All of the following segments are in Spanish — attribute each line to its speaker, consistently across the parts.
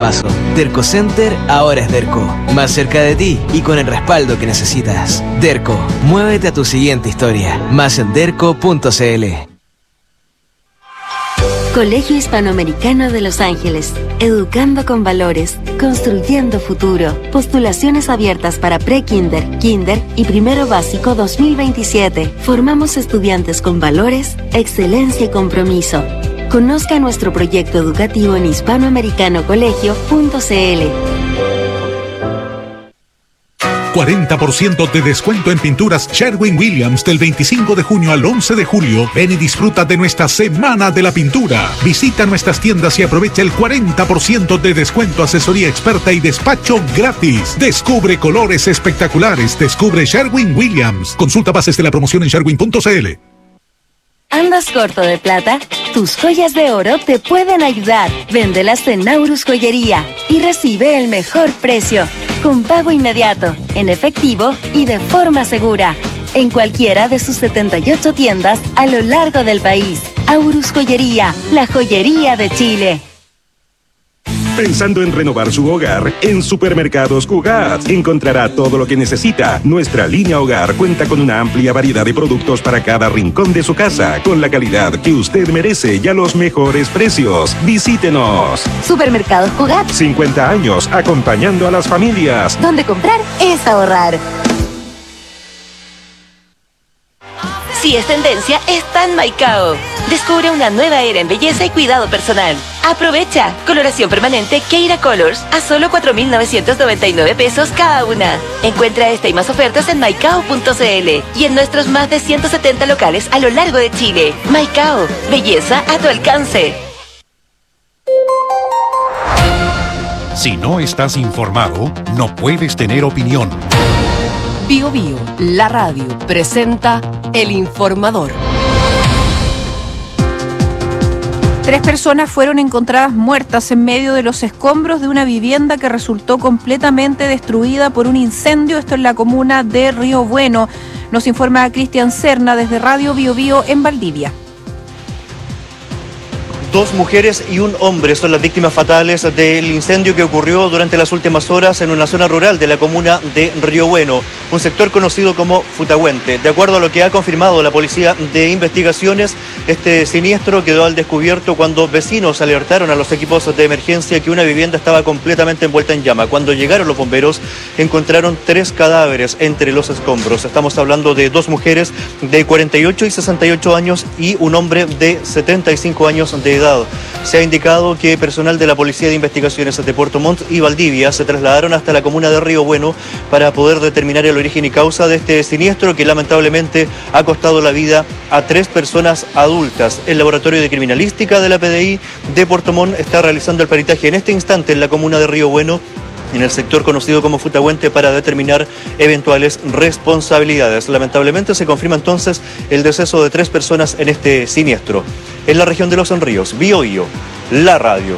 Speaker 1: paso. Derco Center ahora es Derco. Más cerca de ti y con el respaldo que necesitas. Derco, muévete a tu siguiente historia. Más en derco.cl.
Speaker 2: Colegio Hispanoamericano de Los Ángeles. Educando con valores. Construyendo futuro. Postulaciones abiertas para pre-kinder, kinder y primero básico 2027. Formamos estudiantes con valores, excelencia y compromiso. Conozca nuestro proyecto educativo en hispanoamericanocolegio.cl.
Speaker 3: 40% de descuento en pinturas Sherwin-Williams del 25 de junio al 11 de julio. Ven y disfruta de nuestra Semana de la Pintura. Visita nuestras tiendas y aprovecha el 40% de descuento, asesoría experta y despacho gratis. Descubre colores espectaculares. Descubre Sherwin-Williams. Consulta bases de la promoción en sherwin.cl.
Speaker 2: ¿Andas corto de plata? Tus joyas de oro te pueden ayudar. Véndelas en Naurus Joyería y recibe el mejor precio, con pago inmediato, en efectivo y de forma segura. En cualquiera de sus 78 tiendas a lo largo del país. Aurus Joyería, la joyería de Chile.
Speaker 4: Pensando en renovar su hogar, en Supermercados Cugat encontrará todo lo que necesita. Nuestra línea hogar cuenta con una amplia variedad de productos para cada rincón de su casa, con la calidad que usted merece y a los mejores precios. Visítenos.
Speaker 2: Supermercados Cugat.
Speaker 4: 50 años acompañando a las familias.
Speaker 2: Donde comprar es ahorrar. Si es tendencia, está en Maicao. Descubre una nueva era en belleza y cuidado personal. Aprovecha. Coloración permanente Keira Colors a solo 4.999 pesos cada una. Encuentra esta y más ofertas en maicao.cl y en nuestros más de 170 locales a lo largo de Chile. Maicao. Belleza a tu alcance.
Speaker 5: Si no estás informado, no puedes tener opinión.
Speaker 6: Bio Bio, la radio, presenta El Informador.
Speaker 7: 3 personas fueron encontradas muertas en medio de los escombros de una vivienda que resultó completamente destruida por un incendio. Esto en la comuna de Río Bueno. Nos informa Cristian Serna desde Radio Bio Bio en Valdivia.
Speaker 8: 2 mujeres y un hombre son las víctimas fatales del incendio que ocurrió durante las últimas horas en una zona rural de la comuna de Río Bueno, un sector conocido como Futagüente. De acuerdo a lo que ha confirmado la Policía de Investigaciones, este siniestro quedó al descubierto cuando vecinos alertaron a los equipos de emergencia que una vivienda estaba completamente envuelta en llama. Cuando llegaron los bomberos, encontraron 3 cadáveres entre los escombros. Estamos hablando de 2 mujeres de 48 y 68 años y un hombre de 75 años de edad. Se ha indicado que personal de la Policía de Investigaciones de Puerto Montt y Valdivia se trasladaron hasta la comuna de Río Bueno para poder determinar el origen y causa de este siniestro que lamentablemente ha costado la vida a 3 personas adultas. El Laboratorio de Criminalística de la PDI de Puerto Montt está realizando el peritaje en este instante en la comuna de Río Bueno, en el sector conocido como Futagüente, para determinar eventuales responsabilidades. Lamentablemente se confirma entonces el deceso de 3 personas en este siniestro. En la región de Los Ríos, Bio Bio, la radio.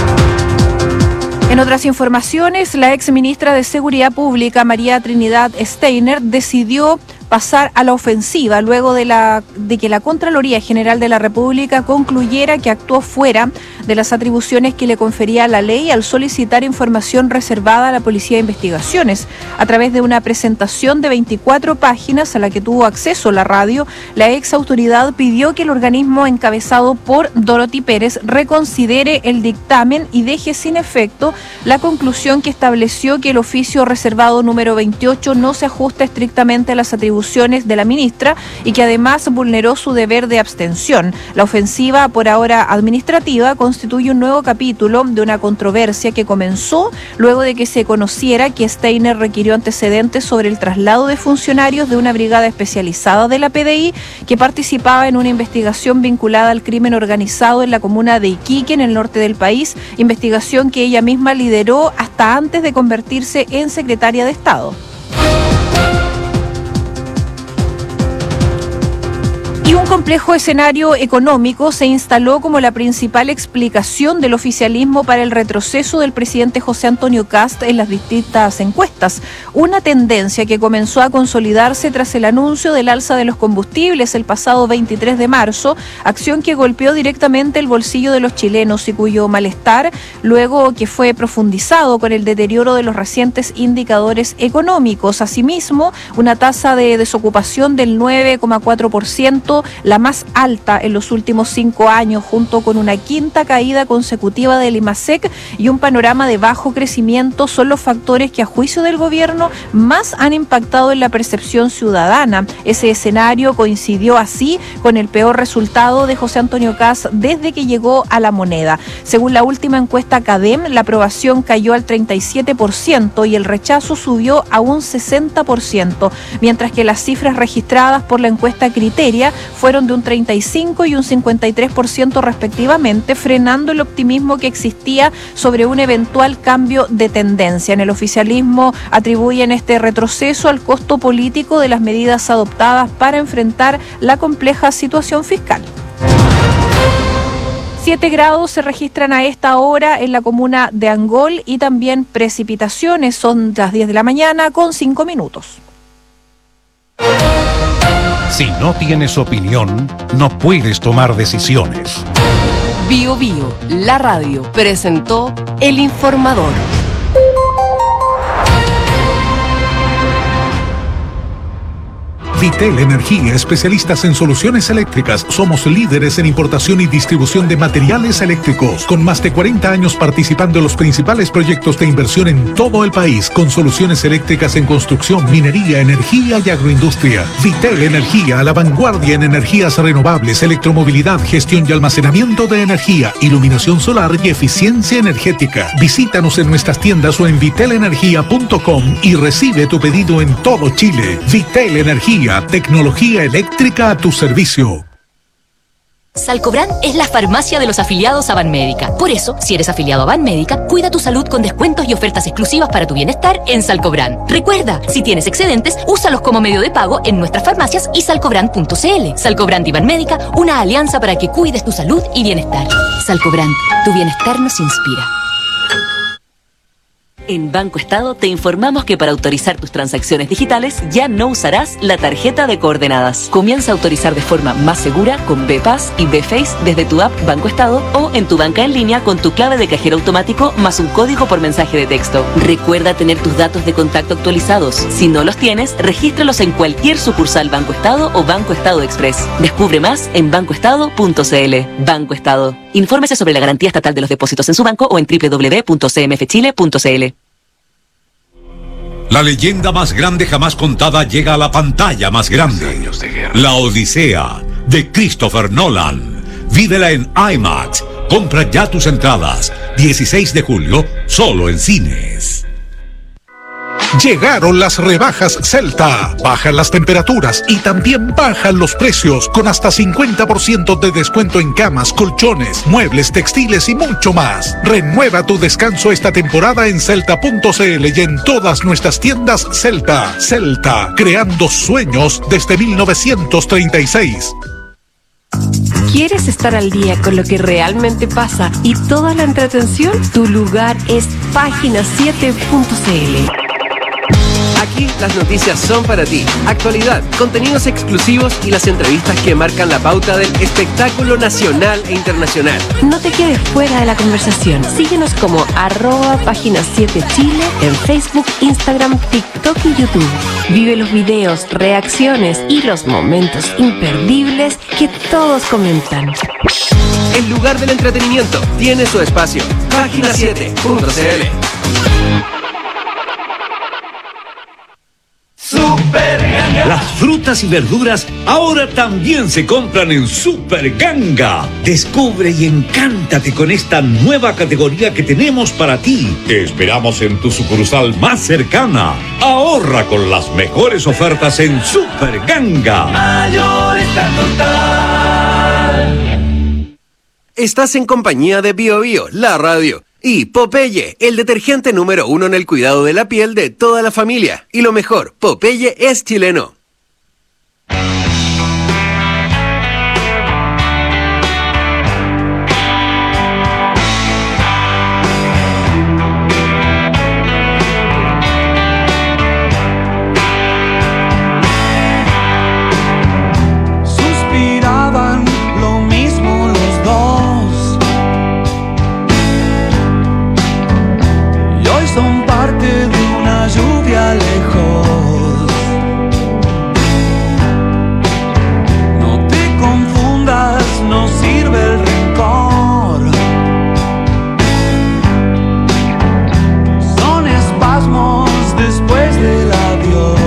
Speaker 7: En otras informaciones, la ex ministra de Seguridad Pública, María Trinidad Steiner, decidió pasar a la ofensiva luego de que la Contraloría General de la República concluyera que actuó fuera de las atribuciones que le confería la ley al solicitar información reservada a la Policía de Investigaciones. A través de una presentación de 24 páginas a la que tuvo acceso la radio, la ex autoridad pidió que el organismo encabezado por Dorothy Pérez reconsidere el dictamen y deje sin efecto la conclusión que estableció que el oficio reservado número 28 no se ajusta estrictamente a las atribuciones de la ministra y que además vulneró su deber de abstención. La ofensiva, por ahora administrativa, constituye un nuevo capítulo de una controversia que comenzó luego de que se conociera que Steiner requirió antecedentes sobre el traslado de funcionarios de una brigada especializada de la PDI que participaba en una investigación vinculada al crimen organizado en la comuna de Iquique, en el norte del país, investigación que ella misma lideró hasta antes de convertirse en secretaria de Estado. Y un complejo escenario económico se instaló como la principal explicación del oficialismo para el retroceso del presidente José Antonio Kast en las distintas encuestas. Una tendencia que comenzó a consolidarse tras el anuncio del alza de los combustibles el pasado 23 de marzo, acción que golpeó directamente el bolsillo de los chilenos y cuyo malestar luego que fue profundizado con el deterioro de los recientes indicadores económicos. Asimismo, una tasa de desocupación del 9,4%, la más alta en los últimos 5 años, junto con una quinta caída consecutiva del IMASEC y un panorama de bajo crecimiento, son los factores que a juicio del gobierno más han impactado en la percepción ciudadana. Ese escenario coincidió así con el peor resultado de José Antonio Kast desde que llegó a la moneda. Según la última encuesta CADEM, la aprobación cayó al 37% y el rechazo subió a un 60%, mientras que las cifras registradas por la encuesta Criteria fueron de un 35% y un 53% respectivamente, frenando el optimismo que existía sobre un eventual cambio de tendencia. En el oficialismo atribuyen este retroceso al costo político de las medidas adoptadas para enfrentar la compleja situación fiscal. 7 grados se registran a esta hora en la comuna de Angol y también precipitaciones. Son las 10 de la mañana con 5 minutos.
Speaker 5: Si no tienes opinión, no puedes tomar decisiones.
Speaker 6: Bio Bio, la radio, presentó El Informador.
Speaker 3: Vitel Energía, especialistas en soluciones eléctricas. Somos líderes en importación y distribución de materiales eléctricos, con más de 40 años participando en los principales proyectos de inversión en todo el país, con soluciones eléctricas en construcción, minería, energía y agroindustria. Vitel Energía, a la vanguardia en energías renovables, electromovilidad, gestión y almacenamiento de energía, iluminación solar y eficiencia energética. Visítanos en nuestras tiendas o en vitelenergia.com y recibe tu pedido en todo Chile. Vitel Energía, tecnología eléctrica a tu servicio.
Speaker 9: Salcobran es la farmacia de los afiliados a Banmédica. Por eso, si eres afiliado a Banmédica, cuida tu salud con descuentos y ofertas exclusivas para tu bienestar en Salcobran. Recuerda, si tienes excedentes, úsalos como medio de pago en nuestras farmacias y salcobran.cl. Salcobran y Banmédica, una alianza para que cuides tu salud y bienestar. Salcobran, tu bienestar nos inspira.
Speaker 2: En Banco Estado te informamos que para autorizar tus transacciones digitales ya no usarás la tarjeta de coordenadas. Comienza a autorizar de forma más segura con BPass y BFace desde tu app Banco Estado o en tu banca en línea con tu clave de cajero automático más un código por mensaje de texto. Recuerda tener tus datos de contacto actualizados. Si no los tienes, regístralos en cualquier sucursal Banco Estado o Banco Estado Express. Descubre más en bancoestado.cl. Banco Estado. Infórmese sobre la garantía estatal de los depósitos en su banco o en www.cmfchile.cl.
Speaker 10: La leyenda más grande jamás contada llega a la pantalla más grande. La Odisea, de Christopher Nolan. Vívela en IMAX. Compra ya tus entradas. 16 de julio, solo en cines.
Speaker 3: Llegaron las rebajas Celta. Bajan las temperaturas y también bajan los precios, con hasta 50% de descuento en camas, colchones, muebles, textiles y mucho más. Renueva tu descanso esta temporada en Celta.cl y en todas nuestras tiendas Celta. Celta, creando sueños desde 1936.
Speaker 6: ¿Quieres estar al día con lo que realmente pasa y toda la entretención? Tu lugar es página7.cl.
Speaker 11: Aquí las noticias son para ti. Actualidad, contenidos exclusivos y las entrevistas que marcan la pauta del espectáculo nacional e internacional.
Speaker 6: No te quedes fuera de la conversación. Síguenos como @página7chile en Facebook, Instagram, TikTok y YouTube. Vive los videos, reacciones y los momentos imperdibles que todos comentan.
Speaker 11: El lugar del entretenimiento tiene su espacio. Página7.cl.
Speaker 12: Las frutas y verduras ahora también se compran en Super Ganga. Descubre y encántate con esta nueva categoría que tenemos para ti. Te esperamos en tu sucursal más cercana. Ahorra con las mejores ofertas en Super Ganga.
Speaker 11: Mayor está total. Estás en compañía de Bio Bio, la radio. Y Popeye, el detergente número 1 en el cuidado de la piel de toda la familia. Y lo mejor, Popeye es chileno.
Speaker 13: parte de una lluvia lejos. No te confundas, no sirve el rencor. Son espasmos después del adiós.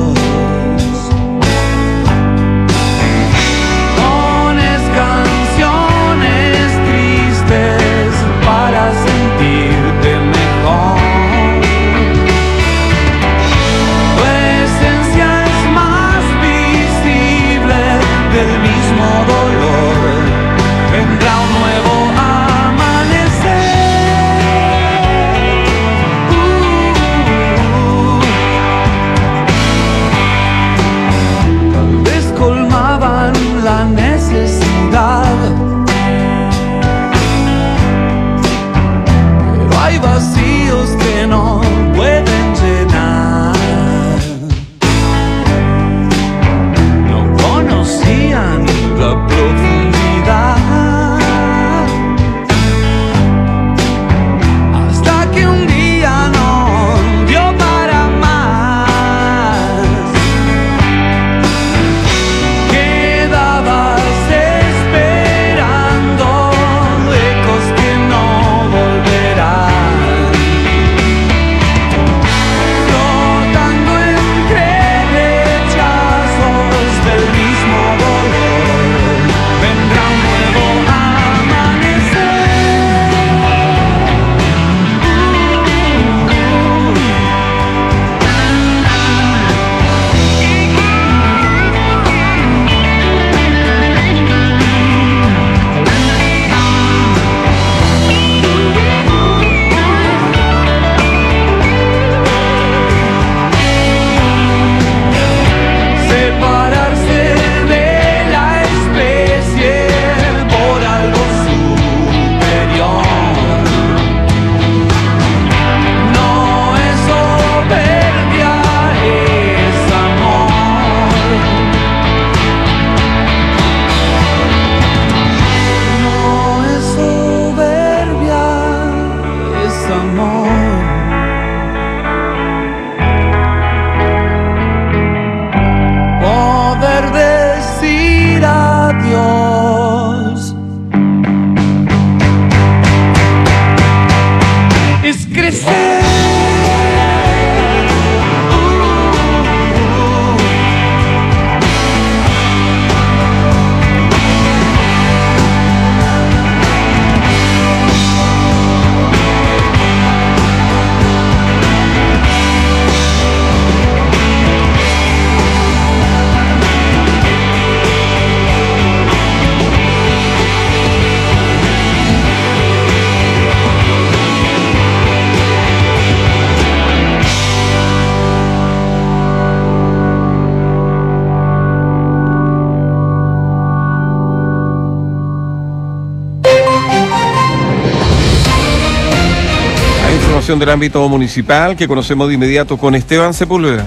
Speaker 14: Del ámbito municipal que conocemos de inmediato con Esteban Sepúlveda.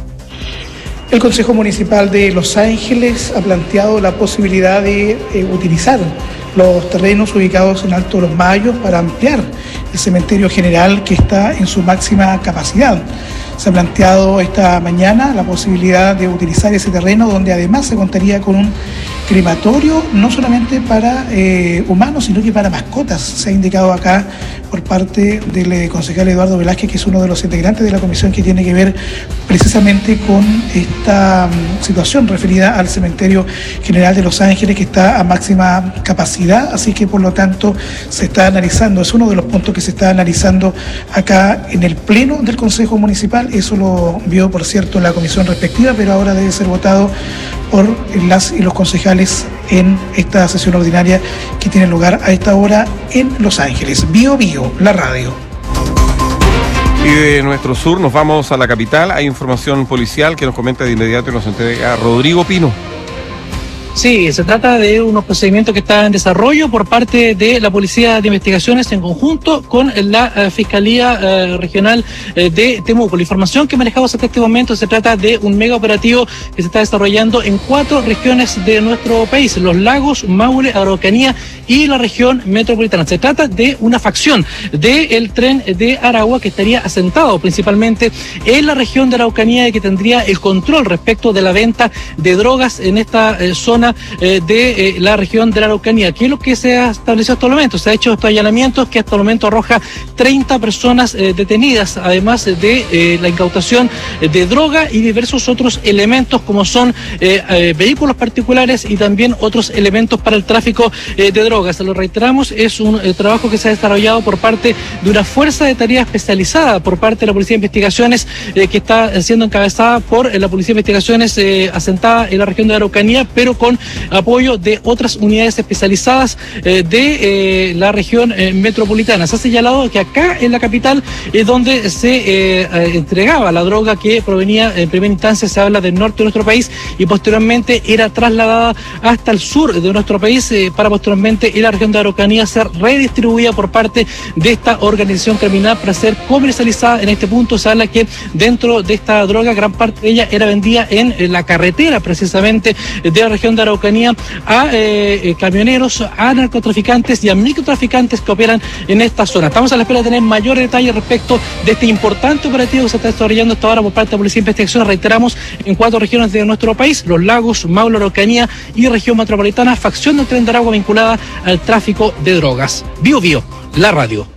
Speaker 15: El Consejo Municipal de Los Ángeles ha planteado la posibilidad de utilizar los terrenos ubicados en Alto Los Mayos para ampliar el cementerio general que está en su máxima capacidad. Se ha planteado esta mañana la posibilidad de utilizar ese terreno, donde además se contaría con un crematorio, no solamente para humanos, sino que para mascotas. Se ha indicado acá por parte del concejal Eduardo Velázquez, que es uno de los integrantes de la comisión que tiene que ver precisamente con esta situación referida al cementerio general de Los Ángeles, que está a máxima capacidad, así que por lo tanto se está analizando, es uno de los puntos que se está analizando acá en el pleno del Consejo Municipal. Eso lo vio, por cierto, la comisión respectiva, pero ahora debe ser votado por las y los concejales en esta sesión ordinaria que tiene lugar a esta hora en Los Ángeles. Bio Bio, la radio.
Speaker 14: Y de nuestro sur nos vamos a la capital. Hay información policial que nos comenta de inmediato y nos entrega Rodrigo Pino.
Speaker 16: Sí, se trata de unos procedimientos que están en desarrollo por parte de la Policía de Investigaciones en conjunto con la Fiscalía Regional de Temuco. La información que manejamos hasta este momento se trata de un mega operativo que se está desarrollando en 4 regiones de nuestro país: Los Lagos, Maule, Araucanía y la región metropolitana. Se trata de una facción del tren de Aragua que estaría asentado principalmente en la región de Araucanía y que tendría el control respecto de la venta de drogas en esta zona de la región de la Araucanía. ¿Qué es lo que se ha establecido hasta el momento? Se ha hecho estos allanamientos que hasta el momento arroja 30 personas detenidas, además de la incautación de droga y diversos otros elementos como son vehículos particulares y también otros elementos para el tráfico de drogas. Lo reiteramos, es un trabajo que se ha desarrollado por parte de una fuerza de tarea especializada por parte de la Policía de Investigaciones que está siendo encabezada por la Policía de Investigaciones asentada en la región de Araucanía, pero con apoyo de otras unidades especializadas de la región metropolitana. Se ha señalado que acá en la capital es donde se entregaba la droga que provenía en primera instancia, se habla del norte de nuestro país, y posteriormente era trasladada hasta el sur de nuestro país para posteriormente en la región de Araucanía ser redistribuida por parte de esta organización criminal para ser comercializada. En este punto se habla que dentro de esta droga gran parte de ella era vendida en la carretera precisamente de la región de Araucanía a camioneros, a narcotraficantes y a microtraficantes que operan en esta zona. Estamos a la espera de tener mayores detalles respecto de este importante operativo que se está desarrollando hasta ahora por parte de la Policía de Investigación. Reiteramos, en 4 regiones de nuestro país: Los Lagos, Maule, Araucanía y región metropolitana, facción del tren de Aragua vinculada al tráfico de drogas. Bio Bio, la radio.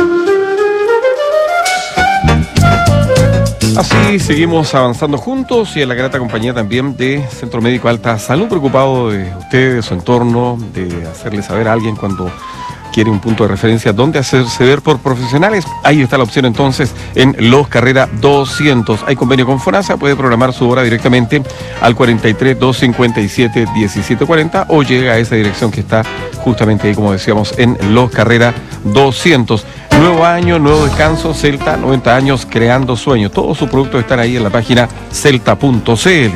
Speaker 14: Así seguimos avanzando juntos y en la grata compañía también de Centro Médico Alta Salud, preocupado de usted, de su entorno, de hacerle saber a alguien cuando quiere un punto de referencia donde hacerse ver por profesionales. Ahí está la opción entonces en Los Carrera 200. Hay convenio con FONASA, puede programar su hora directamente al 43 257 1740 o llega a esa dirección que está justamente ahí, como decíamos, en Los Carrera 200. Nuevo año, nuevo descanso, Celta, 90 años creando sueños. Todos sus productos están ahí en la página celta.cl.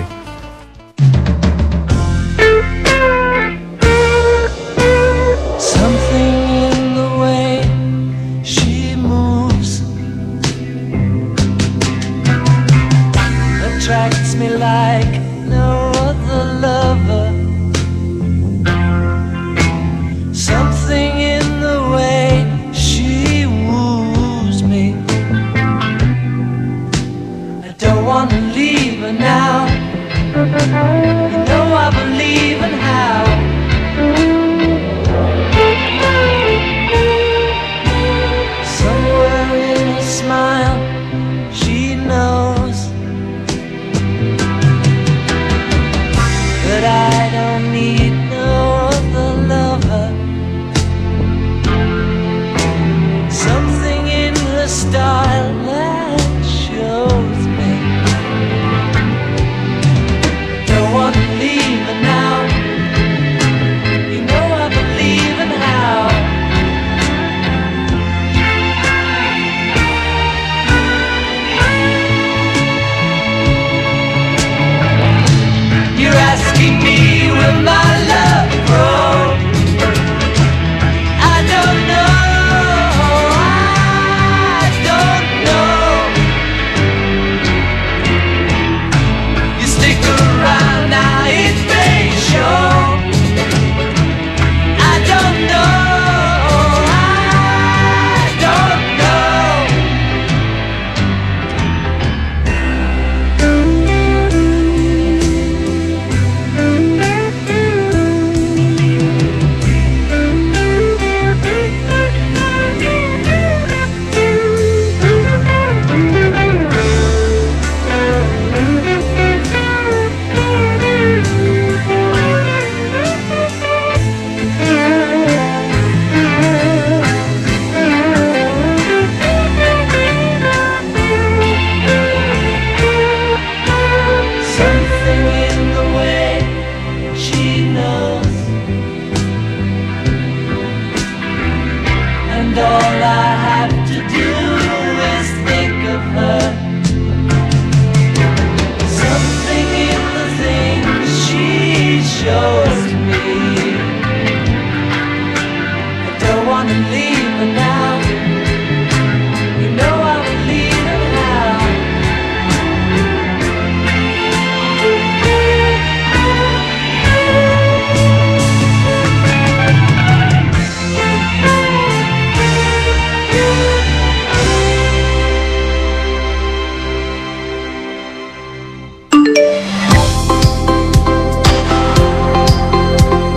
Speaker 13: I don't know.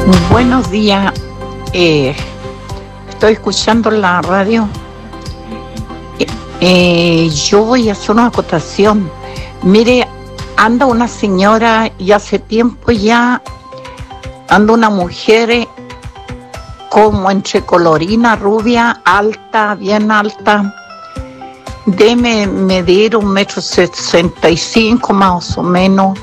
Speaker 17: Buenos días. Estoy escuchando la radio. Yo voy a hacer una acotación. Mire, anda una señora y hace tiempo ya anda una mujer como entre colorina, rubia, alta, bien alta. Debe medir 1,65 m más o menos.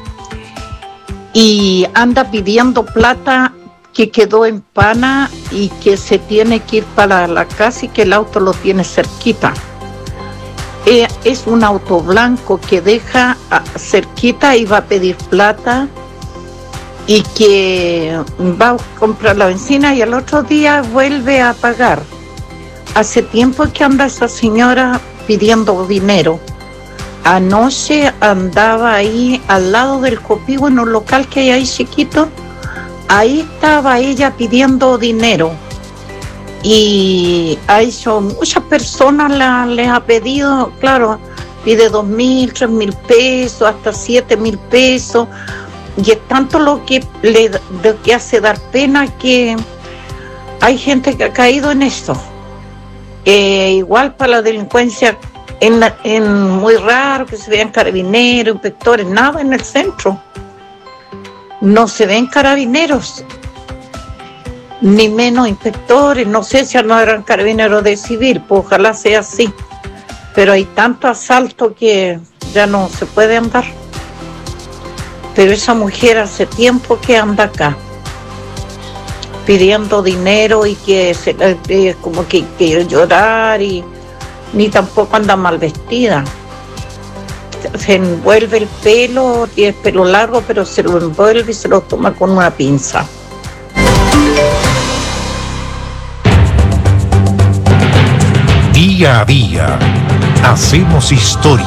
Speaker 17: Y anda pidiendo plata que quedó en Pana y que se tiene que ir para la casa y que el auto lo tiene cerquita. Es un auto blanco que deja cerquita y va a pedir plata y que va a comprar la benzina y al otro día vuelve a pagar. Hace tiempo que anda esa señora pidiendo dinero. Anoche andaba ahí al lado del Copivo en un local que hay ahí chiquito. Ahí estaba ella pidiendo dinero. Y a eso muchas personas les ha pedido, claro, pide 2.000, 3.000 pesos, hasta 7.000 pesos. Y es tanto lo que le hace dar pena que hay gente que ha caído en eso. Igual para la delincuencia, muy raro que se vean carabineros, inspectores, nada en el centro. No se ven carabineros, ni menos inspectores. No sé si no eran carabineros de civil, pues ojalá sea así. Pero hay tanto asalto que ya no se puede andar. Pero esa mujer hace tiempo que anda acá, pidiendo dinero y que como que quiere llorar y ni tampoco anda mal vestida. Se envuelve el pelo, tiene pelo largo, pero se lo envuelve y se lo toma con una pinza.
Speaker 5: Día a día, hacemos historia.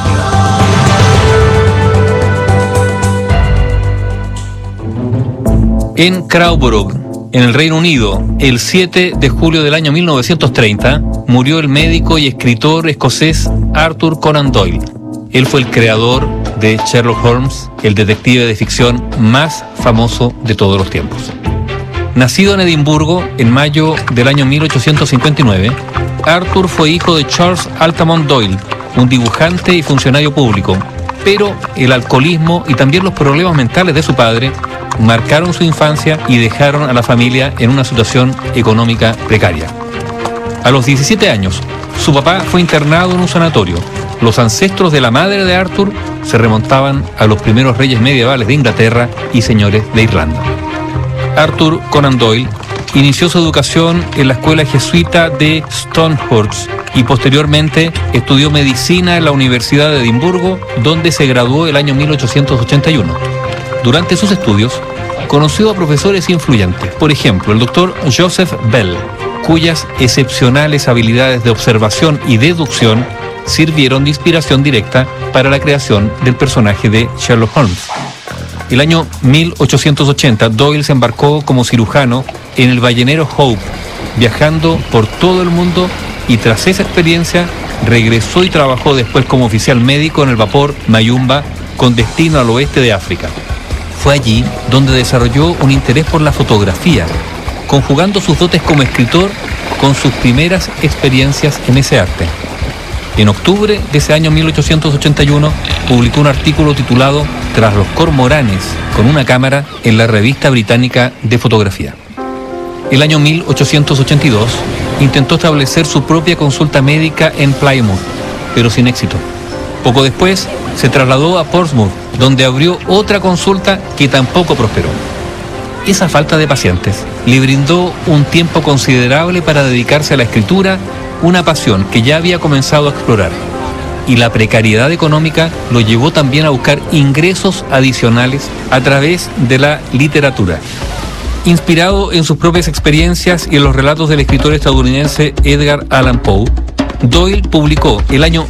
Speaker 18: En Crowborough, en el Reino Unido, el 7 de julio del año 1930, murió el médico y escritor escocés Arthur Conan Doyle. Él fue el creador de Sherlock Holmes, el detective de ficción más famoso de todos los tiempos. Nacido en Edimburgo en mayo del año 1859, Arthur fue hijo de Charles Altamont Doyle, un dibujante y funcionario público, pero el alcoholismo y también los problemas mentales de su padre marcaron su infancia y dejaron a la familia en una situación económica precaria. A los 17 años, su papá fue internado en un sanatorio. Los ancestros de la madre de Arthur se remontaban a los primeros reyes medievales de Inglaterra y señores de Irlanda. Arthur Conan Doyle inició su educación en la escuela jesuita de Stonehurst y posteriormente estudió medicina en la Universidad de Edimburgo, donde se graduó el año 1881. Durante sus estudios, conoció a profesores influyentes, por ejemplo, el doctor Joseph Bell, cuyas excepcionales habilidades de observación y deducción sirvieron de inspiración directa para la creación del personaje de Sherlock Holmes. El año 1880, Doyle se embarcó como cirujano en el ballenero Hope, viajando por todo el mundo, y tras esa experiencia regresó y trabajó después como oficial médico en el vapor Mayumba con destino al oeste de África. Fue allí donde desarrolló un interés por la fotografía, conjugando sus dotes como escritor con sus primeras experiencias en ese arte. En octubre de ese año 1881 publicó un artículo titulado Tras los cormoranes con una cámara en la revista británica de fotografía. El año 1882 intentó establecer su propia consulta médica en Plymouth, pero sin éxito. Poco después se trasladó a Portsmouth, donde abrió otra consulta que tampoco prosperó. Esa falta de pacientes le brindó un tiempo considerable para dedicarse a la escritura, una pasión que ya había comenzado a explorar. Y la precariedad económica lo llevó también a buscar ingresos adicionales a través de la literatura. Inspirado en sus propias experiencias y en los relatos del escritor estadounidense Edgar Allan Poe, Doyle publicó el año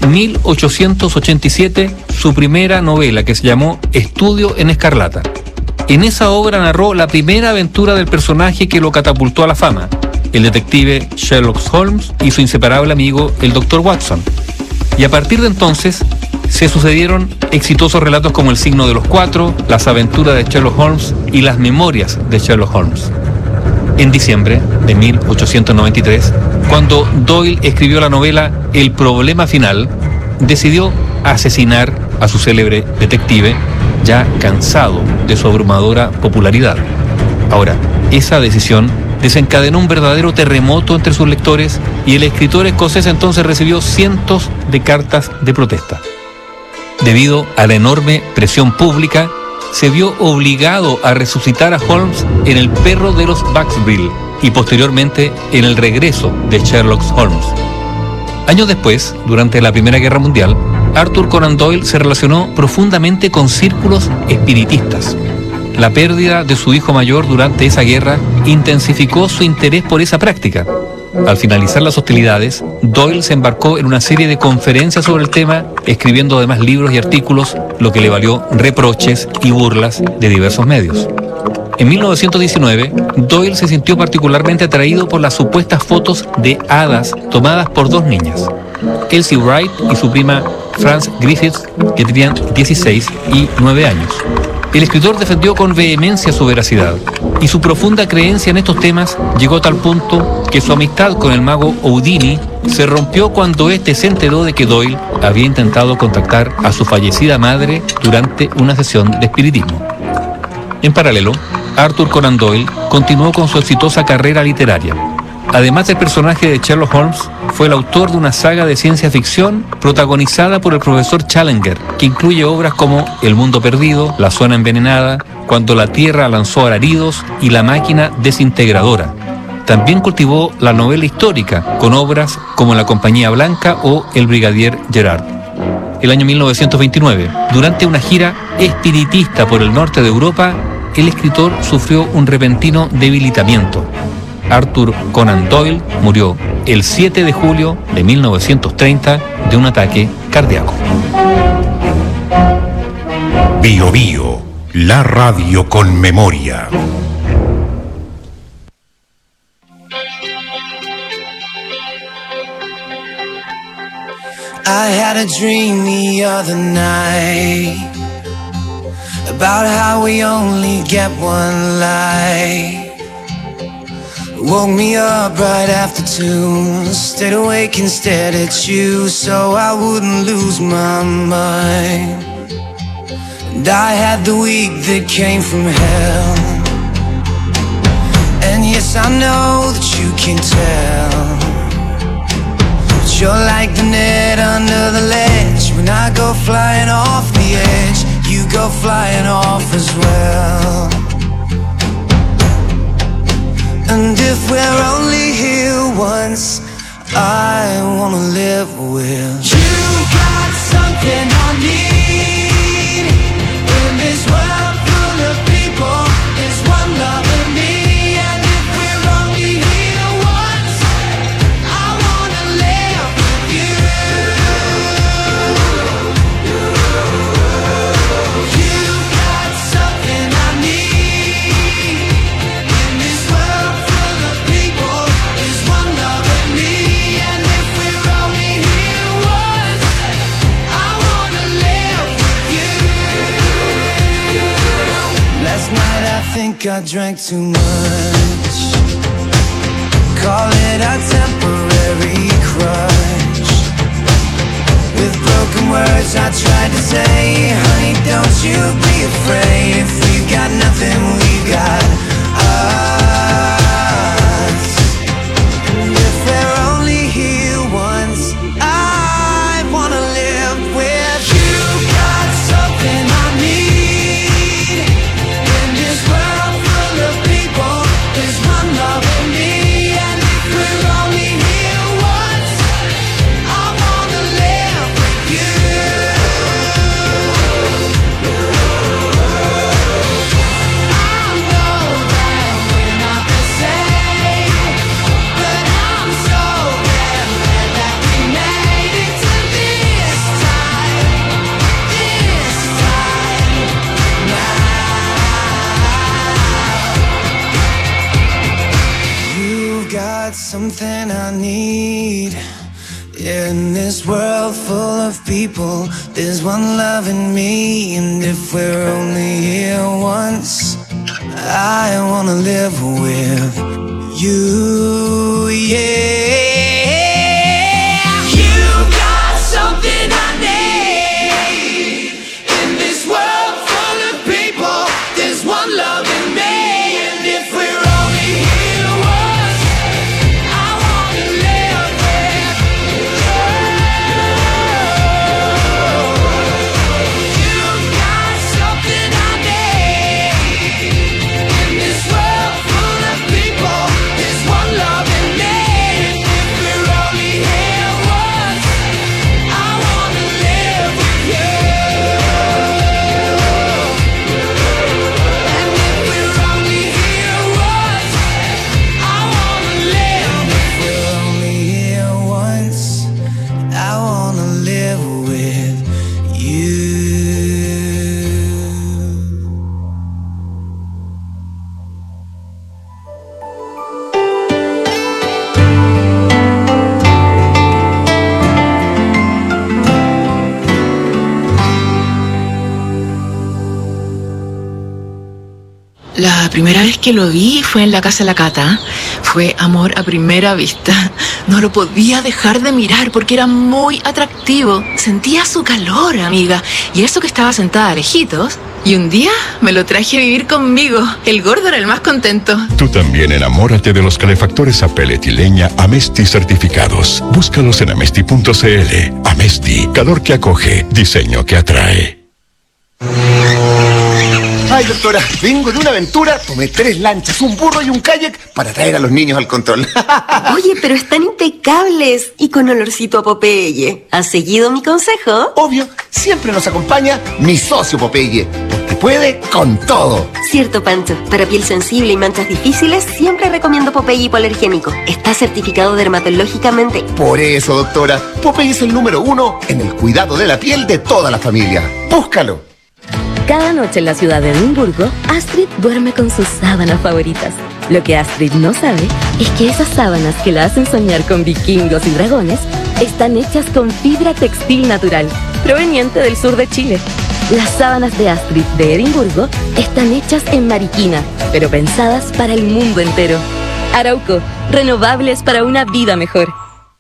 Speaker 18: 1887 su primera novela, que se llamó Estudio en Escarlata. En esa obra narró la primera aventura del personaje que lo catapultó a la fama, el detective Sherlock Holmes y su inseparable amigo, el Dr. Watson. Y a partir de entonces se sucedieron exitosos relatos como El signo de los cuatro, Las aventuras de Sherlock Holmes y Las memorias de Sherlock Holmes. en diciembre de 1893, cuando Doyle escribió la novela El problema final, decidió asesinar a su célebre detective, ya cansado de su abrumadora popularidad. Ahora, esa decisión desencadenó un verdadero terremoto entre sus lectores y el escritor escocés entonces recibió cientos de cartas de protesta. Debido a la enorme presión pública, se vio obligado a resucitar a Holmes en El perro de los Baskerville y posteriormente en El regreso de Sherlock Holmes. Años después, durante la Primera Guerra Mundial, Arthur Conan Doyle se relacionó profundamente con círculos espiritistas. La pérdida de su hijo mayor durante esa guerra intensificó su interés por esa práctica. Al finalizar las hostilidades, Doyle se embarcó en una serie de conferencias sobre el tema, escribiendo además libros y artículos, lo que le valió reproches y burlas de diversos medios. En 1919, Doyle se sintió particularmente atraído por las supuestas fotos de hadas tomadas por dos niñas, Elsie Wright y su prima Frances Griffiths, que tenían 16 y 9 años. El escritor defendió con vehemencia su veracidad, y su profunda creencia en estos temas llegó a tal punto que su amistad con el mago Houdini se rompió cuando éste se enteró de que Doyle había intentado contactar a su fallecida madre durante una sesión de espiritismo. En paralelo, Arthur Conan Doyle continuó con su exitosa carrera literaria. Además del personaje de Sherlock Holmes, fue el autor de una saga de ciencia ficción protagonizada por el profesor Challenger, que incluye obras como El mundo perdido, La zona envenenada, Cuando la Tierra lanzó alaridos y La máquina desintegradora. También cultivó la novela histórica, con obras como La compañía blanca o El brigadier Gerard. El año 1929, durante una gira espiritista por el norte de Europa, el escritor sufrió un repentino debilitamiento. Arthur Conan Doyle murió el 7 de julio de 1930 de un ataque cardíaco.
Speaker 5: Bio Bio, la radio con memoria.
Speaker 13: I had a dream the other night about how we only get one life. Woke me up right after 2, stayed awake and stared at you so I wouldn't lose my mind. And I had the week that came from hell, and yes, I know that you can tell, but you're like the net under the ledge. When I go flying off the edge, you go flying off as well. And if we're only here once, I wanna live with you. Got something I need in this world full of people. There's one loving me, and if we're only here once, I wanna live with you. You got something I need in this world full of people. There's one loving me, and if we're only here once, I wanna live with you. Last night I think I drank too much. Call it a temporary crush. With broken words I tried to say, honey, don't you be afraid. If we've got nothing, we've got us. And if we're only here once, I wanna live with you. Got something I need in this world full of people. There's one loving me, and if we're only here once, I wanna live with you. I know that we're not the same, but I'm so glad that we made it to this time now. You've got something I need in this world full of people. There's one loving me, and if we're only here once, I wanna live with you, yeah. You got something I need. In this world full of people, there's one love in me. And if we're only here once, I wanna live with you. You got something I need. In this world full of people, there's one love in me. And if we're only here once, I wanna live with you. And if we're only here once, I wanna live. If we're only here once, I wanna live with you.
Speaker 19: La primera vez que lo vi fue en la casa de la Cata. Fue amor a primera vista. No lo podía dejar de mirar porque era muy atractivo. Sentía su calor, amiga. Y eso que estaba sentada lejitos. Y un día me lo traje a vivir conmigo. El gordo era el más contento.
Speaker 20: Tú también enamórate de los calefactores a pellet y leña Amesti certificados. Búscalos en amesti.cl. Amesti, calor que acoge, diseño que atrae.
Speaker 21: Ay, doctora, vengo de una aventura, tomé 3 lanchas, un burro y un kayak para traer a los niños al control.
Speaker 22: Oye, pero están impecables y con olorcito a Popeye. ¿Has seguido mi consejo?
Speaker 21: Obvio, siempre nos acompaña mi socio Popeye, porque puede con todo.
Speaker 22: Cierto, Pancho. Para piel sensible y manchas difíciles, siempre recomiendo Popeye hipoalergénico. Está certificado dermatológicamente.
Speaker 21: Por eso, doctora, Popeye es el número 1 en el cuidado de la piel de toda la familia. Búscalo.
Speaker 23: Cada noche en la ciudad de Edimburgo, Astrid duerme con sus sábanas favoritas. Lo que Astrid no sabe es que esas sábanas que la hacen soñar con vikingos y dragones están hechas con fibra textil natural, proveniente del sur de Chile. Las sábanas de Astrid de Edimburgo están hechas en Mariquina, pero pensadas para el mundo entero. Arauco, renovables para una vida mejor.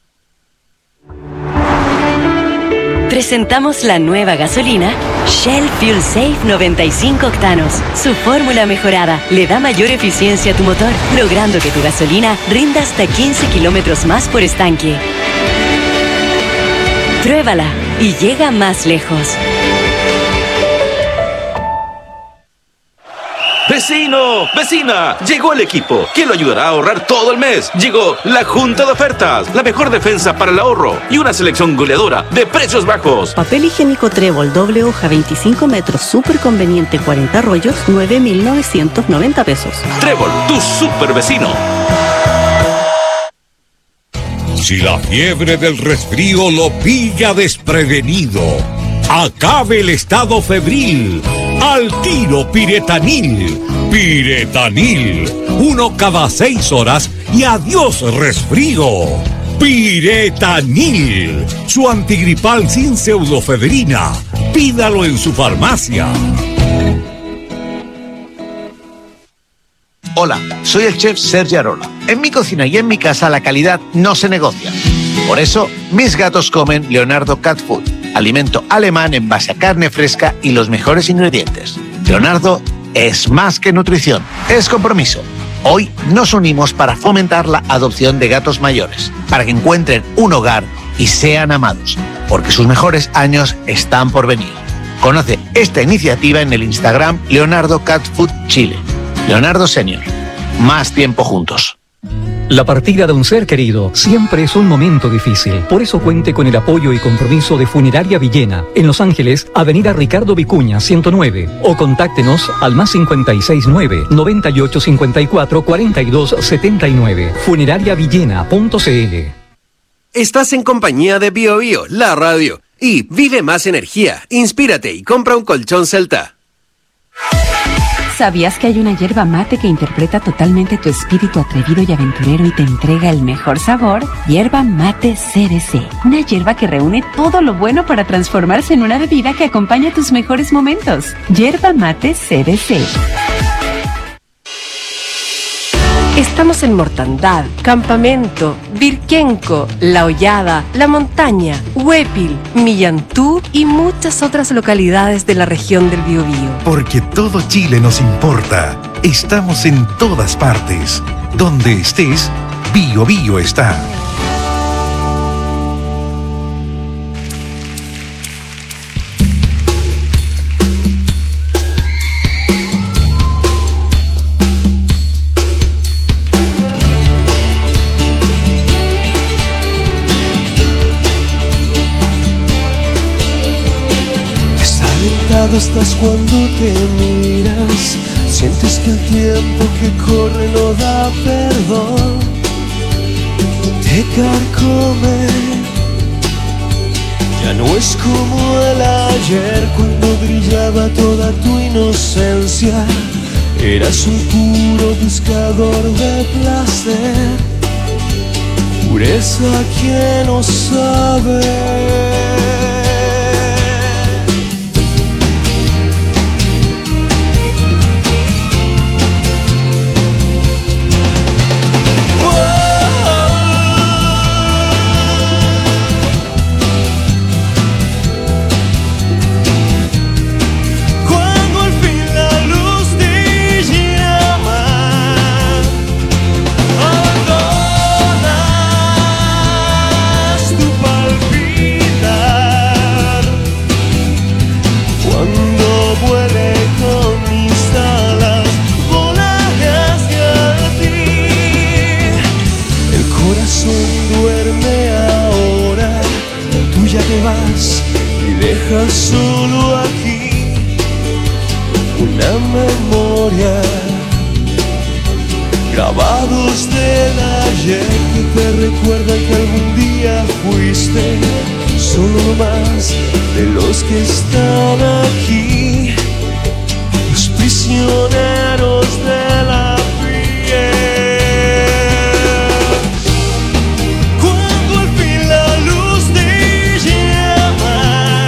Speaker 24: Presentamos la nueva gasolina Shell Fuel Safe 95 octanos. Su fórmula mejorada le da mayor eficiencia a tu motor, logrando que tu gasolina rinda hasta 15 kilómetros más por estanque. Pruébala y llega más lejos.
Speaker 25: ¡Vecino! ¡Vecina! Llegó el equipo que lo ayudará a ahorrar todo el mes. Llegó la Junta de Ofertas, la mejor defensa para el ahorro y una selección goleadora de precios bajos.
Speaker 26: Papel higiénico Trébol doble hoja 25 metros, súper conveniente, 40 rollos, 9.990 pesos.
Speaker 25: Trébol, tu super vecino.
Speaker 10: Si la fiebre del resfrío lo pilla desprevenido, acabe el estado febril. Al tiro Piretanil. Piretanil. 1 cada 6 horas y adiós resfrío. Piretanil. Su antigripal sin pseudofebrina. Pídalo en su farmacia.
Speaker 27: Hola, soy el chef Sergio Arola. En mi cocina y en mi casa la calidad no se negocia. Por eso, mis gatos comen Leonardo Cat Food, alimento alemán en base a carne fresca y los mejores ingredientes. Leonardo es más que nutrición, es compromiso. Hoy nos unimos para fomentar la adopción de gatos mayores, para que encuentren un hogar y sean amados, porque sus mejores años están por venir. Conoce esta iniciativa en el Instagram Leonardo Cat Food Chile. Leonardo Senior, más tiempo juntos.
Speaker 28: La partida de un ser querido siempre es un momento difícil. Por eso cuente con el apoyo y compromiso de Funeraria Villena, en Los Ángeles, Avenida Ricardo Vicuña, 109. O contáctenos al +569 9854 4279. Funerariavillena.cl.
Speaker 11: Estás en compañía de Bio Bio, la radio. Y vive más energía, inspírate y compra un colchón Celta.
Speaker 6: ¿Sabías que hay una hierba mate que interpreta totalmente tu espíritu atrevido y aventurero y te entrega el mejor sabor? Hierba mate CBC. Una hierba que reúne todo lo bueno para transformarse en una bebida que acompaña tus mejores momentos. Hierba mate CBC. Estamos en Mortandad, Campamento, Virquenco, La Hollada, La Montaña, Huépil, Millantú y muchas otras localidades de la región del Biobío.
Speaker 5: Porque todo Chile nos importa. Estamos en todas partes. Donde estés, Biobío está.
Speaker 1: Estás cuando te miras, sientes que el tiempo que corre no da perdón, te carcome. Ya no es como el ayer cuando brillaba toda tu inocencia, eras un puro buscador de placer, pureza que no sabe. Solo aquí una memoria, grabados del ayer que te recuerdan que algún día fuiste solo más de los que están aquí, los prisioneros de la piel. Cuando al fin la luz te llama,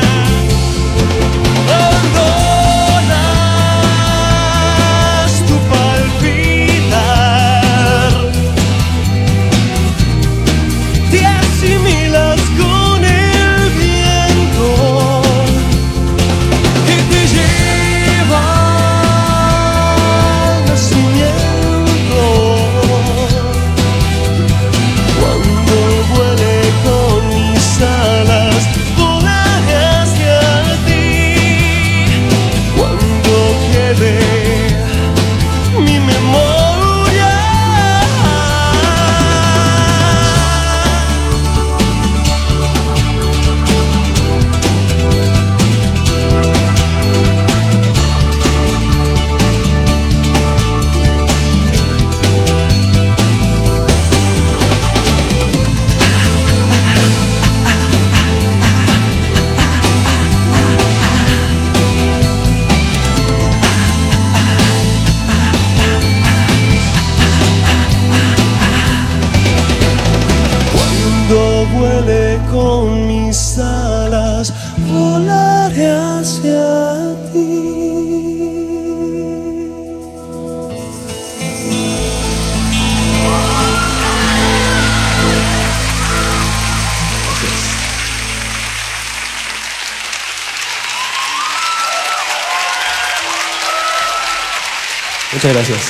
Speaker 1: vuele con mis alas, volaré hacia ti. Muchas gracias.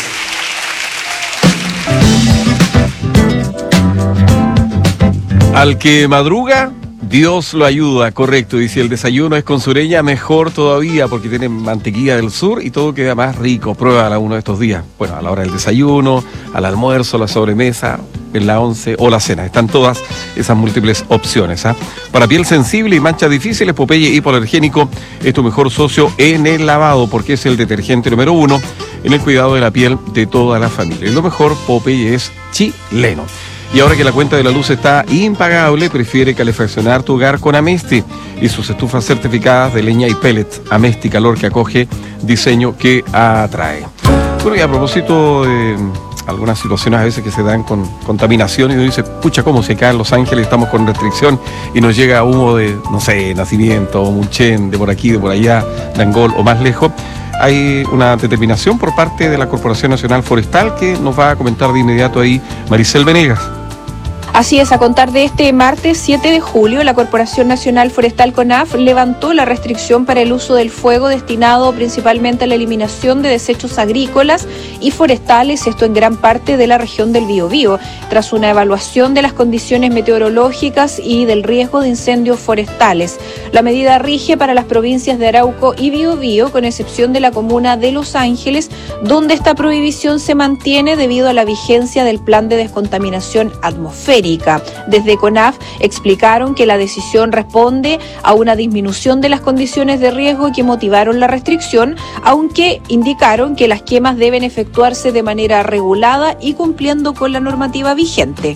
Speaker 14: Al que madruga, Dios lo ayuda, correcto. Y si el desayuno es con sureña, mejor todavía, porque tiene mantequilla del sur y todo queda más rico. Pruébala uno de estos días. Bueno, a la hora del desayuno, al almuerzo, la sobremesa, en la once o la cena. Están todas esas múltiples opciones. Para piel sensible y manchas difíciles, Popeye Hipoalergénico es tu mejor socio en el lavado, porque es el detergente número 1 en el cuidado de la piel de toda la familia. Y lo mejor, Popeye es chileno. Y ahora que la cuenta de la luz está impagable, prefiere calefaccionar tu hogar con Amesti y sus estufas certificadas de leña y pellets. Amesti, calor que acoge, diseño que atrae. Bueno, y a propósito de algunas situaciones a veces que se dan con contaminación y uno dice, pucha, ¿cómo si acá en Los Ángeles estamos con restricción y nos llega humo de, no sé, Nacimiento, Munchen, de por aquí, de por allá, de Angol o más lejos? hay una determinación por parte de la Corporación Nacional Forestal que nos va a comentar de inmediato ahí Maricel Venegas.
Speaker 2: Así es, a contar de este martes 7 de julio, la Corporación Nacional Forestal CONAF levantó la restricción para el uso del fuego destinado principalmente a la eliminación de desechos agrícolas y forestales, esto en gran parte de la región del Biobío, tras una evaluación de las condiciones meteorológicas y del riesgo de incendios forestales. La medida rige para las provincias de Arauco y Biobío, con excepción de la comuna de Los Ángeles, donde esta prohibición se mantiene debido a la vigencia del plan de descontaminación atmosférica. Desde CONAF explicaron que la decisión responde a una disminución de las condiciones de riesgo que motivaron la restricción, aunque indicaron que las quemas deben efectuarse de manera regulada y cumpliendo con la normativa vigente.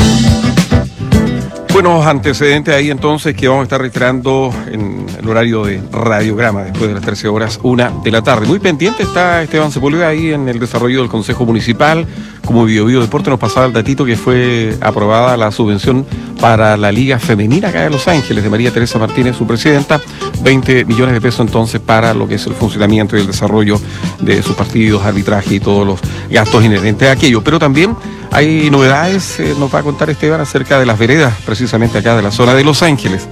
Speaker 14: Buenos antecedentes ahí entonces que vamos a estar reiterando en el horario de radiograma después de las 13 horas, 1 de la tarde. Muy pendiente está Esteban Sepúlveda ahí en el desarrollo del Consejo Municipal. Como Biobío Deporte nos pasaba el datito que fue aprobada la subvención para la Liga Femenina acá de Los Ángeles de María Teresa Martínez, su presidenta, 20 millones de pesos entonces para lo que es el funcionamiento y el desarrollo de sus partidos, arbitraje y todos los gastos inherentes a aquello. Pero también hay novedades, nos va a contar Esteban acerca de las veredas, precisamente acá de la zona de Los Ángeles.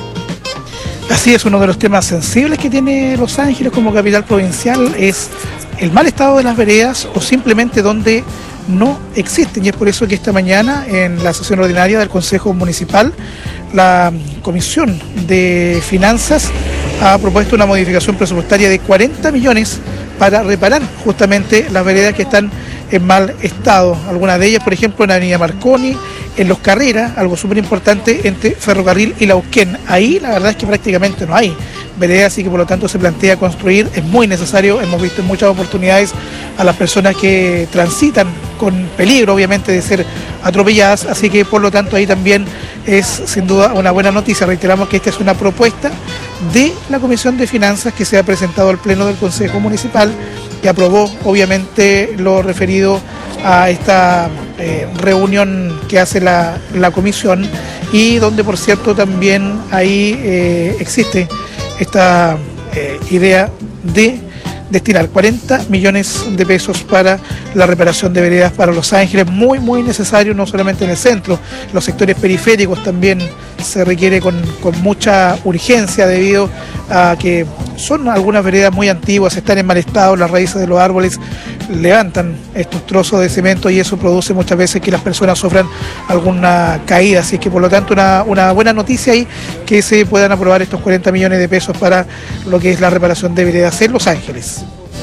Speaker 16: Así es, uno de los temas sensibles que tiene Los Ángeles como capital provincial es el mal estado de las veredas o simplemente donde no existen, y es por eso que esta mañana en la sesión ordinaria del Consejo Municipal la Comisión de Finanzas ha propuesto una modificación presupuestaria de 40 millones para reparar justamente las veredas que están en mal estado. Algunas de ellas, por ejemplo, en la avenida Marconi, en Los Carreras, algo súper importante entre Ferrocarril y Lauquén. Ahí la verdad es que prácticamente no hay veredas y que por lo tanto se plantea construir. Es muy necesario, hemos visto en muchas oportunidades a las personas que transitan con peligro obviamente de ser atropelladas, así que por lo tanto ahí también es sin duda una buena noticia. Reiteramos que esta es una propuesta de la Comisión de Finanzas que se ha presentado al Pleno del Consejo Municipal y aprobó obviamente lo referido a esta reunión que hace la comisión y donde por cierto también ahí existe esta idea de destinar 40 millones de pesos para la reparación de veredas para Los Ángeles, muy necesario, no solamente en el centro, los sectores periféricos también se requiere con mucha urgencia debido a que son algunas veredas muy antiguas, están en mal estado, las raíces de los árboles levantan estos trozos de cemento y eso produce muchas veces que las personas sufran alguna caída, así que por lo tanto una buena noticia ahí que se puedan aprobar estos 40 millones de pesos para lo que es la reparación de veredas en Los Ángeles.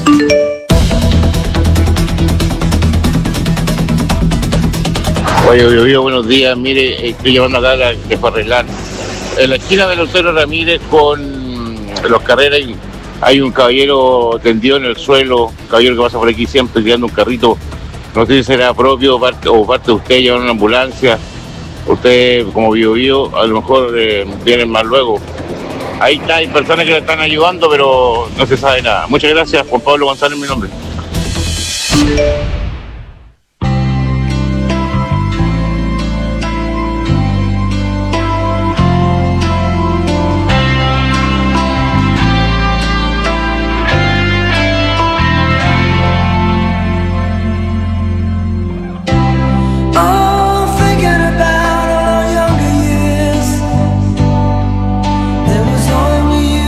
Speaker 3: Oye, Biobío, buenos días. Mire, estoy llevando acá que fue arreglar. En la esquina de Lutero Ramírez con Los Carreras hay un caballero tendido en el suelo, caballero que pasa por aquí siempre tirando un carrito. No sé si será propio o parte de usted llevar una ambulancia. Usted, como Biobío, a lo mejor vienen más luego. Ahí está, hay personas que le están ayudando, pero no se sabe nada. Muchas gracias, Juan Pablo González, mi nombre.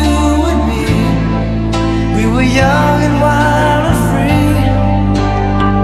Speaker 13: Young and wild and free.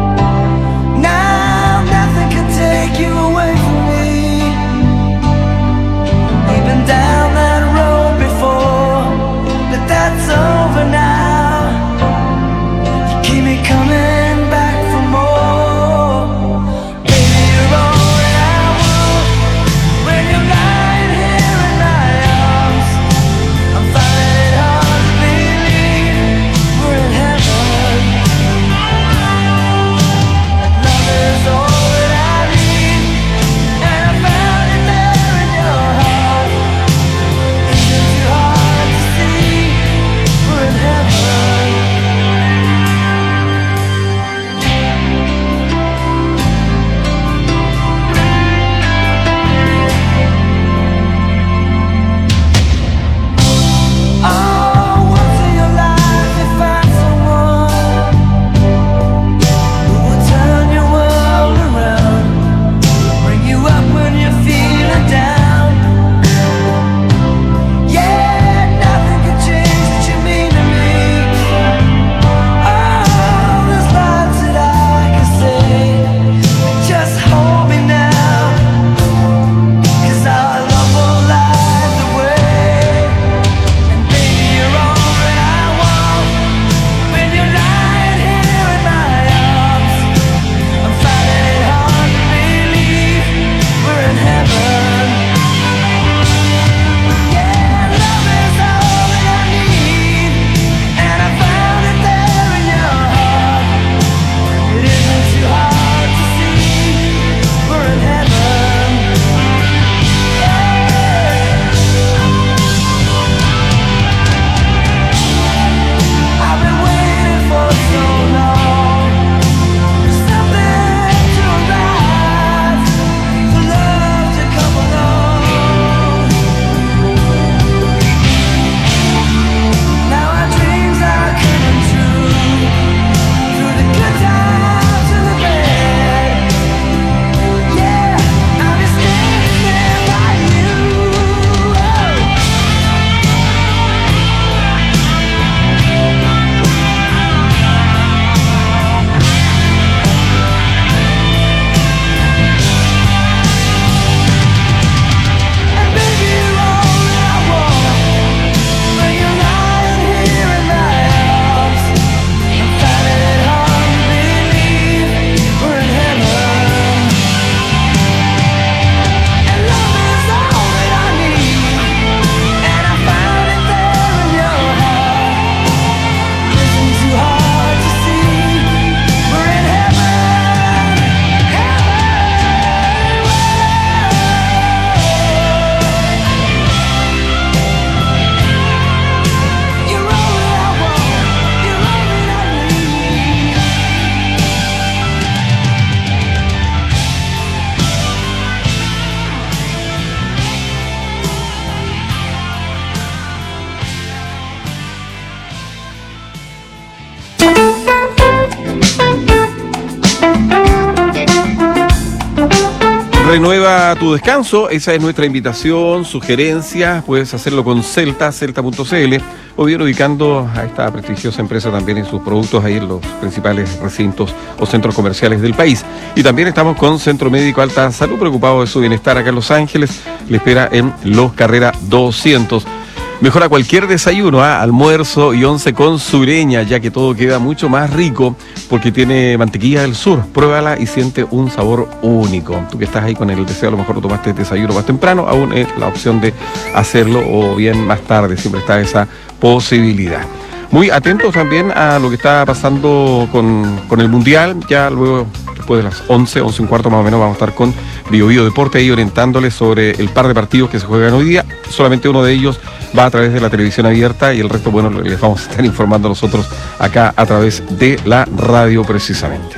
Speaker 14: Renueva tu descanso, esa es nuestra invitación, sugerencias, puedes hacerlo con celta.cl o bien ubicando a esta prestigiosa empresa también en sus productos ahí en los principales recintos o centros comerciales del país. Y también estamos con Centro Médico Alta Salud, preocupado de su bienestar acá en Los Ángeles, le espera en Los Carrera 200. Mejora cualquier desayuno, almuerzo y once con Sureña, ya que todo queda mucho más rico porque tiene mantequilla del sur. Pruébala y siente un sabor único. Tú que estás ahí con el deseo, a lo mejor tomaste el desayuno más temprano, aún es la opción de hacerlo o bien más tarde, siempre está esa posibilidad. Muy atentos también a lo que está pasando con el Mundial, ya luego después de las 11 y un cuarto más o menos vamos a estar con Bio Bio Deporte ahí orientándoles sobre el par de partidos que se juegan hoy día. Solamente uno de ellos va a través de la televisión abierta y el resto, bueno, les vamos a estar informando nosotros acá a través de la radio precisamente.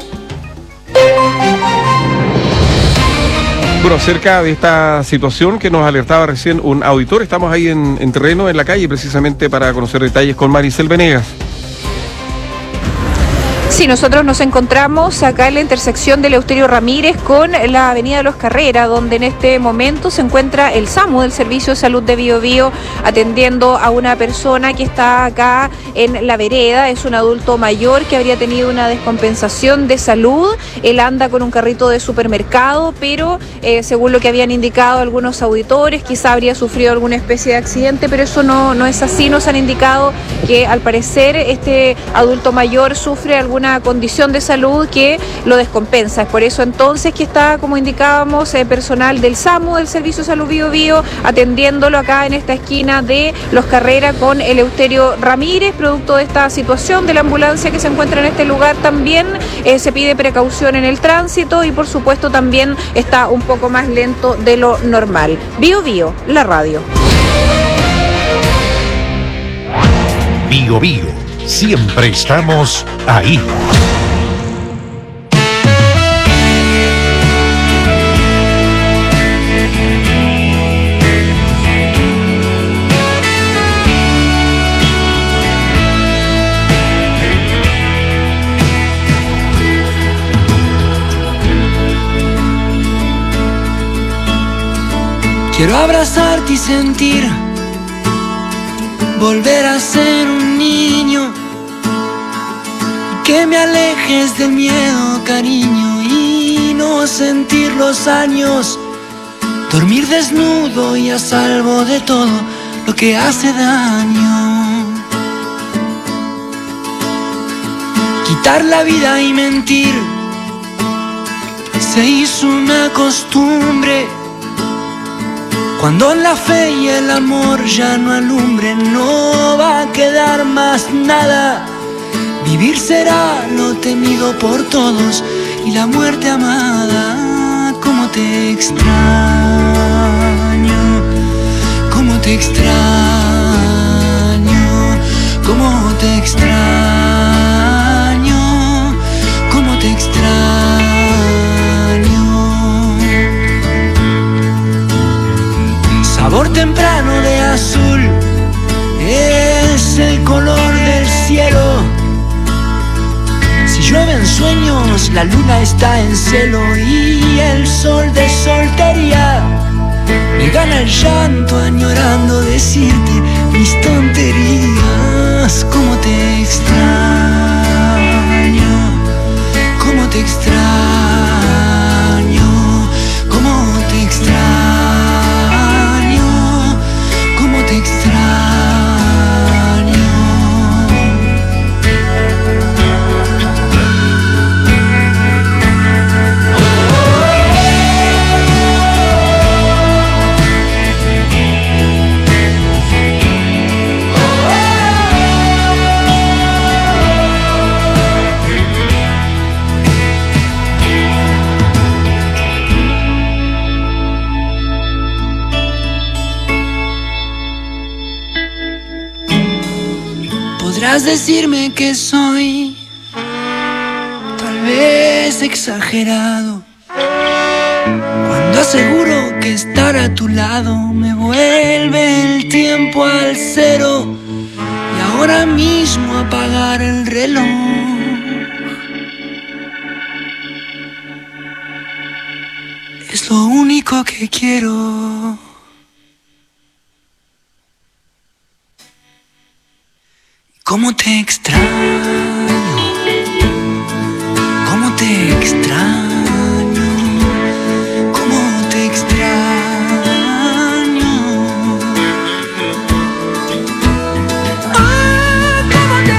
Speaker 14: Bueno, acerca de esta situación que nos alertaba recién un auditor, estamos ahí en terreno, en la calle, precisamente para conocer detalles con Maricel Venegas.
Speaker 2: Sí, nosotros nos encontramos acá en la intersección de Eleuterio Ramírez con la avenida de Los Carreras, donde en este momento se encuentra el SAMU del Servicio de Salud de Bio Bio atendiendo a una persona que está acá en la vereda. Es un adulto mayor que habría tenido una descompensación de salud. Él anda con un carrito de supermercado, pero según lo que habían indicado algunos auditores, quizá habría sufrido alguna especie de accidente, pero eso no es así. Nos han indicado que al parecer este adulto mayor sufre alguna condición de salud que lo descompensa. Es por eso entonces que está, como indicábamos, personal del SAMU, del Servicio de Salud Bio Bio, atendiéndolo acá en esta esquina de Los Carreras con Eleuterio Ramírez. Producto de esta situación de la ambulancia que se encuentra en este lugar también se pide precaución en el tránsito y por supuesto también está un poco más lento de lo normal. Bio Bio, la radio.
Speaker 5: Bio Bio. Siempre estamos ahí.
Speaker 13: Quiero abrazarte y sentir, volver a ser un niño, que me alejes del miedo, cariño, y no sentir los años, dormir desnudo y a salvo de todo lo que hace daño, quitar la vida y mentir, se hizo una costumbre. Cuando la fe y el amor ya no alumbren, no va a quedar más nada. Vivir será lo temido por todos y la muerte amada. Cómo te extraño, cómo te extraño, cómo te extraño, cómo te extraño. Sabor temprano de azul es el color del cielo. Si llueve en sueños, la luna está en celo y el sol de soltería me gana el llanto añorando decirte mis tonterías. Cómo te extraño, cómo te extraño, cómo te extraño. Podrás decirme que soy tal vez exagerado cuando aseguro que estar a tu lado me vuelve el tiempo al cero y ahora mismo apagar el reloj. es lo único que quiero. ¿Cómo te extraño? ¿Cómo te extraño? ¿Cómo te extraño? Ah, ¿cómo te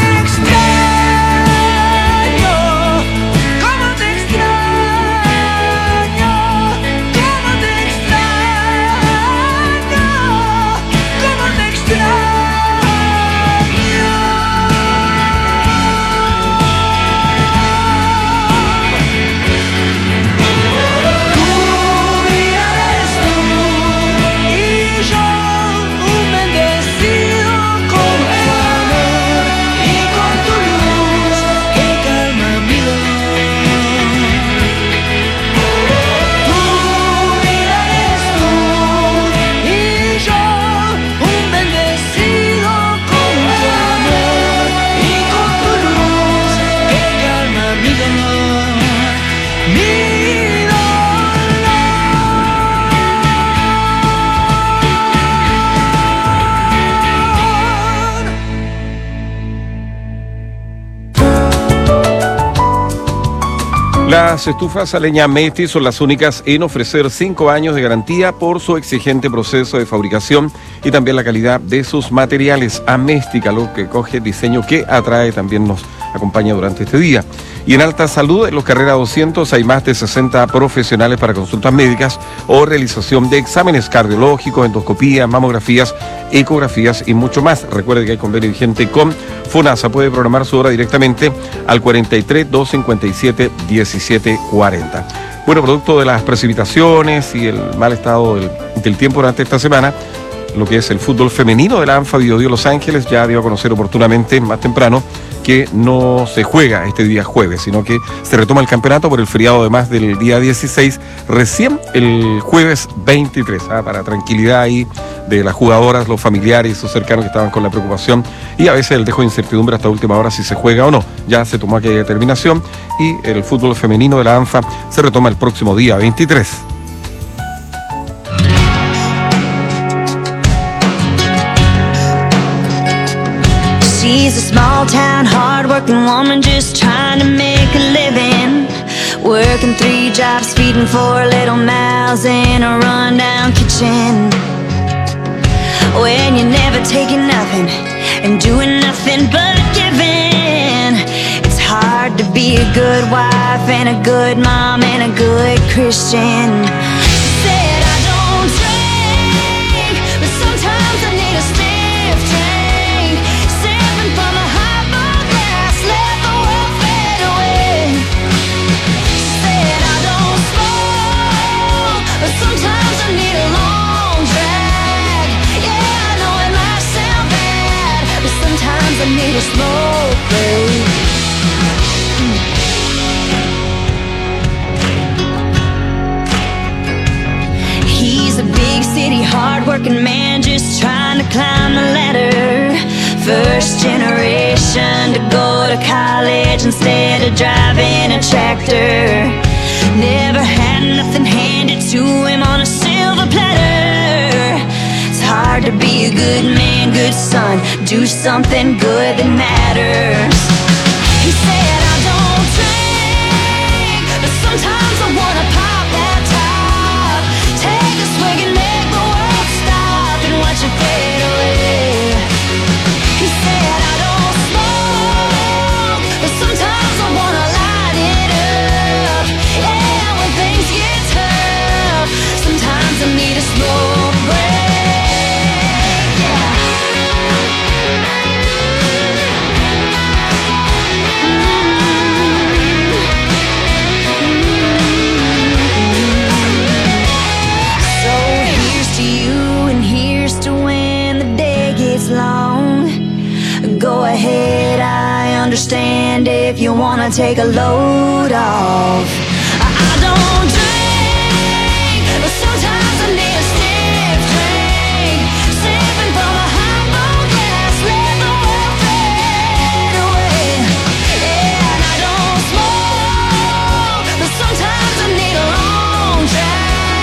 Speaker 13: extraño? ¿Cómo te extraño? ¿Cómo te extraño? ¿Cómo te extraño?
Speaker 14: Las estufas a leña Amesti son las únicas en ofrecer 5 años de garantía por su exigente proceso de fabricación y también la calidad de sus materiales. Amesti, calor que coge, diseño que atrae, también nos acompaña durante este día. Y en Alta Salud, en los Carrera 200, hay más de 60 profesionales para consultas médicas o realización de exámenes cardiológicos, endoscopías, mamografías, ecografías y mucho más. Recuerde que hay convenio vigente con FONASA. Puede programar su hora directamente al 43 257 1740. Bueno, producto de las precipitaciones y el mal estado del tiempo durante esta semana, lo que es el fútbol femenino de la ANFA Biobío Los Ángeles ya dio a conocer oportunamente, más temprano, que no se juega este día jueves, sino que se retoma el campeonato por el feriado además del día 16, recién el jueves 23, para tranquilidad ahí de las jugadoras, los familiares y sus cercanos que estaban con la preocupación y a veces el dejo de incertidumbre hasta última hora si se juega o no. Ya se tomó aquella determinación y el fútbol femenino de la ANFA se retoma el próximo día 23.
Speaker 4: She's a small town, hard-working woman just trying to make a living. Working 3 jobs, feeding 4 little mouths in a rundown kitchen. When you're never taking nothing and doing nothing but giving, it's hard to be a good wife and a good mom and a good Christian. She said, I don't drink, but sometimes I need a stiff drink. Sipping from a highball glass, let the world fade away. She said, I don't smoke, but sometimes I need a long drag. Yeah, I know it might sound bad, but sometimes I need a smoke break. He's a big city, hard-working man just trying to climb the ladder. First generation to go to college instead of driving a tractor. Never had nothing handed to him on a silver platter. It's hard to be a good man, good son, do something good that matters. He said, I don't drink, but sometimes I wanna pop that top. Take a swig and make the world stop and watch it fade away. He said, I don't smoke, but sometimes I wanna light it up. Yeah, when things get tough, sometimes I need a smoke break. Yeah. So here's to you and here's to when the day gets long. Go ahead, I understand if you wanna take a load off. I don't drink, but sometimes I need a stiff drink. Sipping from a highball glass, let the world fade away. Yeah, and I don't smoke, but sometimes I need a long drag.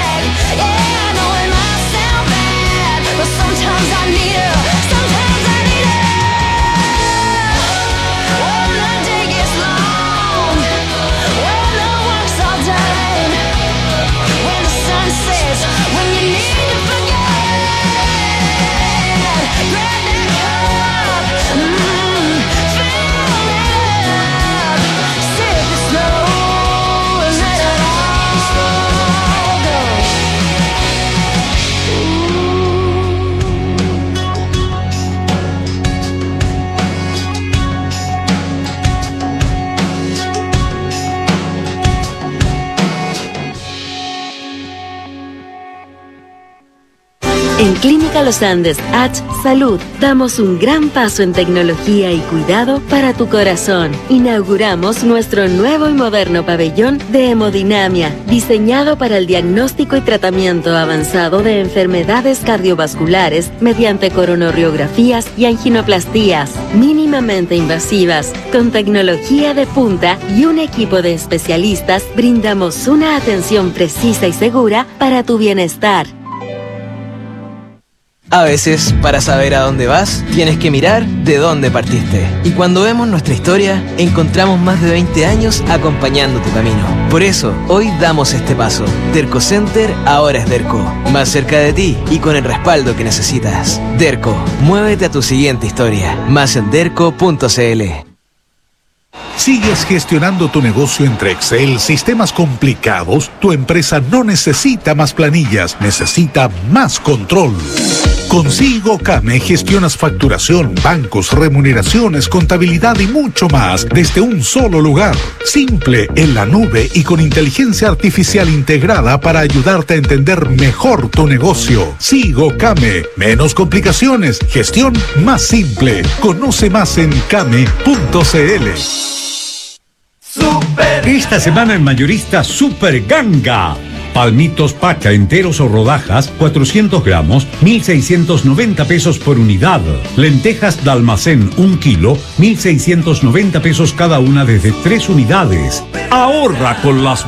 Speaker 23: Clínica Los Andes H Salud. Damos un gran paso en tecnología y cuidado para tu corazón. Inauguramos nuestro nuevo y moderno pabellón de hemodinamia, diseñado para el diagnóstico y tratamiento avanzado de enfermedades cardiovasculares mediante coronariografías y anginoplastías mínimamente invasivas. Con tecnología de punta y un equipo de especialistas, brindamos una atención precisa y segura para tu bienestar.
Speaker 7: A veces, para saber a dónde vas, tienes que mirar de dónde partiste. Y cuando vemos nuestra historia, encontramos más de 20 años acompañando tu camino. Por eso, hoy damos este paso. Derco Center ahora es Derco. Más cerca de ti y con el respaldo que necesitas. Derco, muévete a tu siguiente historia. Más en derco.cl.
Speaker 5: ¿Sigues gestionando tu negocio entre Excel, sistemas complicados? Tu empresa no necesita más planillas, necesita más control. Con Sigo Kame gestionas facturación, bancos, remuneraciones, contabilidad y mucho más desde un solo lugar. Simple, en la nube y con inteligencia artificial integrada para ayudarte a entender mejor tu negocio. Sigo Kame. Menos complicaciones, gestión más simple. Conoce más en kame.cl.
Speaker 10: Esta semana en Mayorista Super Ganga. Palmitos paca enteros o rodajas, 400 gramos, 1.690 pesos por unidad. Lentejas de almacén, 1 kilo, 1.690 pesos cada una desde 3 unidades. Ahorra con las